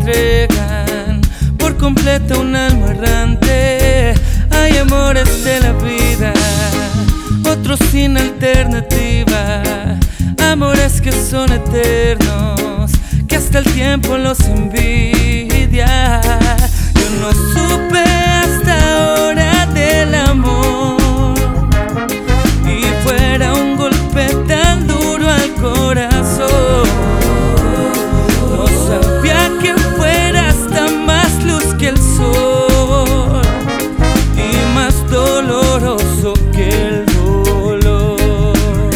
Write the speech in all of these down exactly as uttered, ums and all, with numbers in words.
entregan por completo un alma errante. Hay amores de la vida, otros sin alternativa, amores que son eternos, que hasta el tiempo los envidia. Yo no supe hasta ahora del amor, y fuera un golpe tan duro al corazón. No sabía que fuera hasta más luz que el sol y más doloroso que el dolor.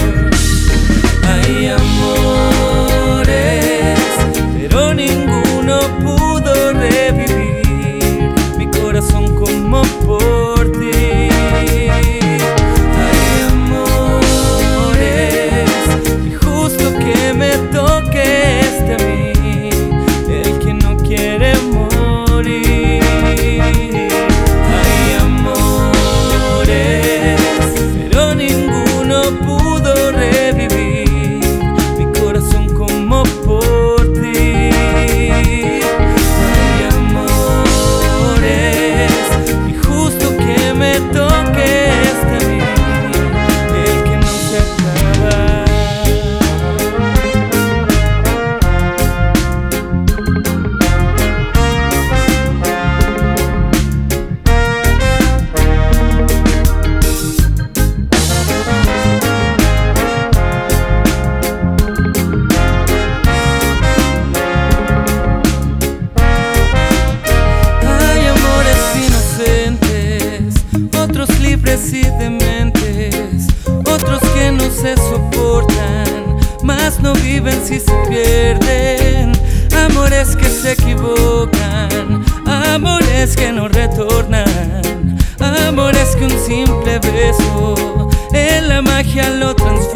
Hay amores, pero ninguno pudo revivir mi corazón como por ti. Hay amores, y justo que me toque este a mí, el que no quiere morir. Hay amores, pero ninguno pudo revivir mi corazón como por ti. Hay amores, y justo que me toque este a mí, el que no se acaba. Hay amores inocentes, otros libres y dementes, otros que no se soportan, mas no viven si se pierden. Amores que se equivocan, amores que no retornan, amores que un simple beso en la magia lo transforma.